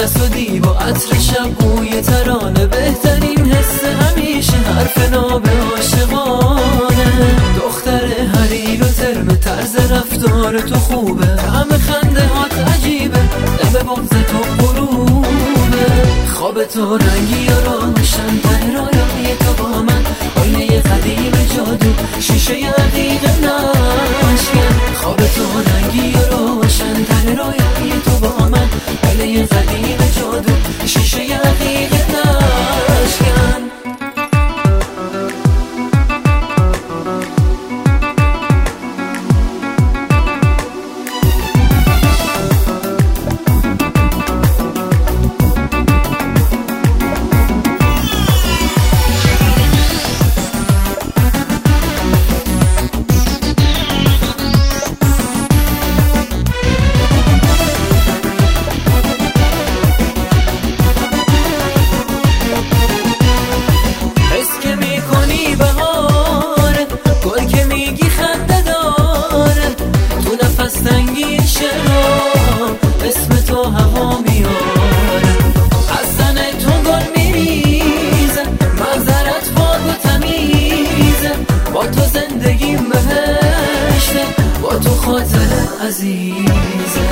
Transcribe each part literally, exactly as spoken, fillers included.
اطلس و دیو و عطر شب بوی ترانه، بهترین حس همیشه حرف ناب عاشقانه. دختر حریر و ترم، طرز رفتار تو خوبه، همه خنده هات عجیبه، لب بغض تو غروبه. خواب تو رنگی و روشن، ته رویای تو با من، آینه قدیم جادو، شیشه عقیق نشکن. خواب تو رنگی و روشن، ته رویای تو با من، آینه قدیم جادو، شیشه عقیق نشکن. اسم تو هوا میاره، از تن تو گل میریزه، منظرت پاک و تمیزه. با تو زندگیم بهشته، با تو خاطر عزیزه.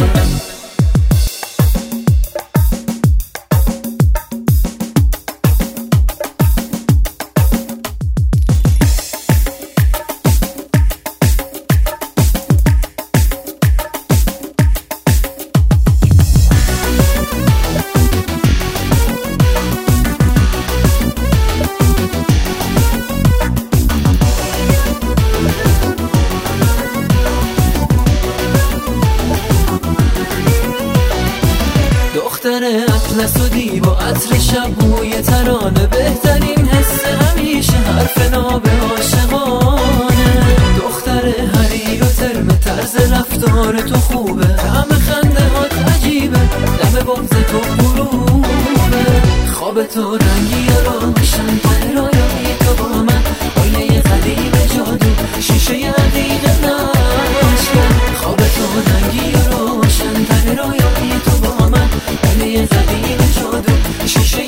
دختر اطلس و دیو و عطر شب بوی ترانه، بهترین حس همیشه حرف ناب عاشقانه. دختر حریر و ترم، طرز رفتار تو خوبه، همه خنده هات عجیبه، لب بغض تو غروبه. خواب تو رنگی و روشن، ته رویای تو با من، آینه قدیم جادو، شیشه عقیق نشکن. خواب تو رنگی و روشن، ته رویای تو با من، آینه قدیم جادو، شیشه